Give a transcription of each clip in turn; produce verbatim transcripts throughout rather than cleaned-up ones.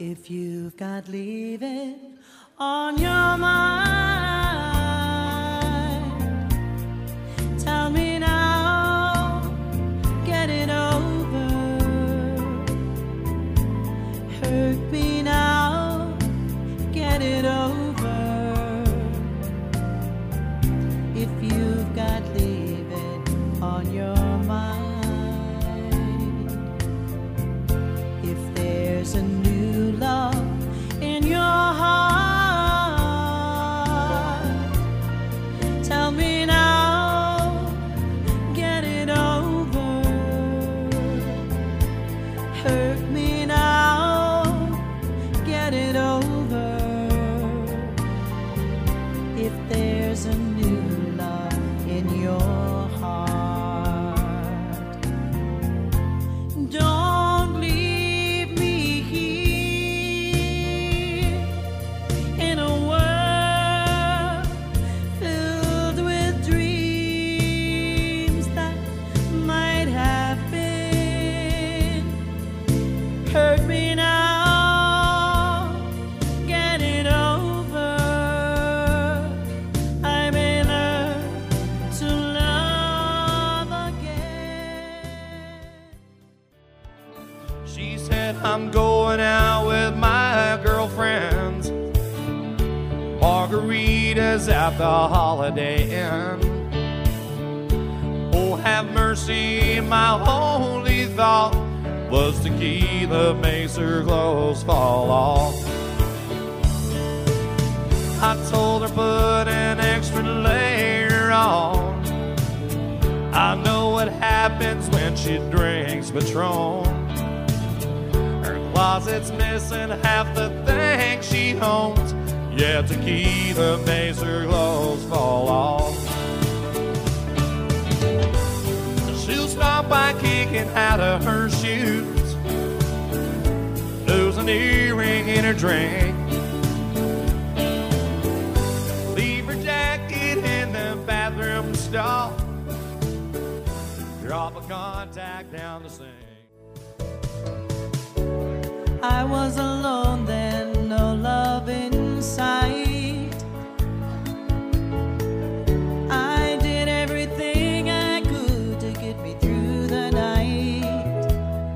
If you've got leaving on your mind, tell me now, get it over. Hurt me now, get it over. If you've got leaving on your mind, if there's a new love in your heart, tell me now, get it over. Hurt me now, get it over. If there's a new love in your heart, don't leave me here in a world filled with dreams that might have been. Hurt me now, get it over. I may learn to love again. She said, I'm going out with my girlfriends. Margaritas at the Holiday Inn. Oh, have mercy, my only thought was tequila makes her clothes fall off. I told her put an extra layer on. I know what happens when she drinks Patron. Her closet's missing half the things she owns. Yeah, tequila makes her clothes fall off. She'll stop by kicking out of her shoes, lose an earring in her drink, leave her jacket in the bathroom stall, drop a contact down the sink. I was alone then, no love in sight. I did everything I could to get me through the night.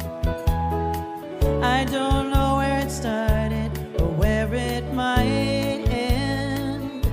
I don't know where it started or where it might end.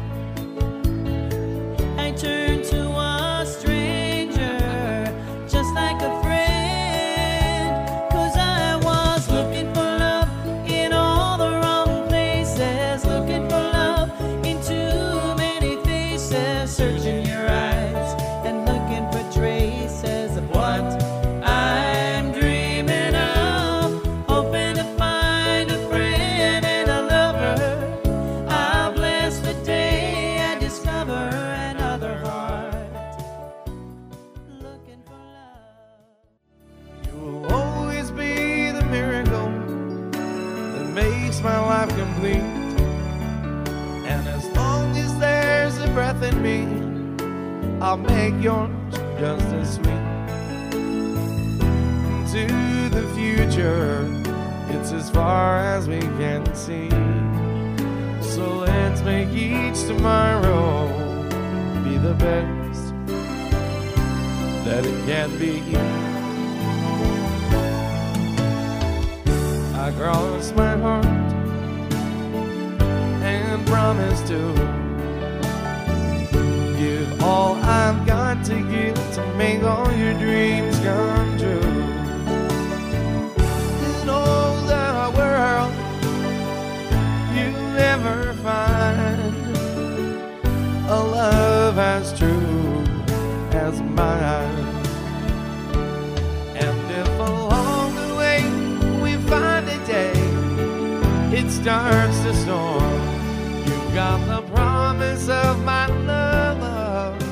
I turned to a stranger, just like a friend, 'cause I was looking for love in all the wrong places, looking for love in too many faces, searching your eyes and looking for traces of what I'm dreaming of, hoping to find a friend and a lover. I'll bless the day I discover another heart looking for love. You will always be the miracle that makes my life complete. And as long as there's a breath in me, I'll make yours just as sweet. Into the future, it's as far as we can see. So let's make each tomorrow be the best that it can be. I cross my heart and promise to give all I've got to give to make all your dreams come true. In all the world you'll never find a love as true as mine. And if along the way we find a day it starts to storm, you've got the promise of my love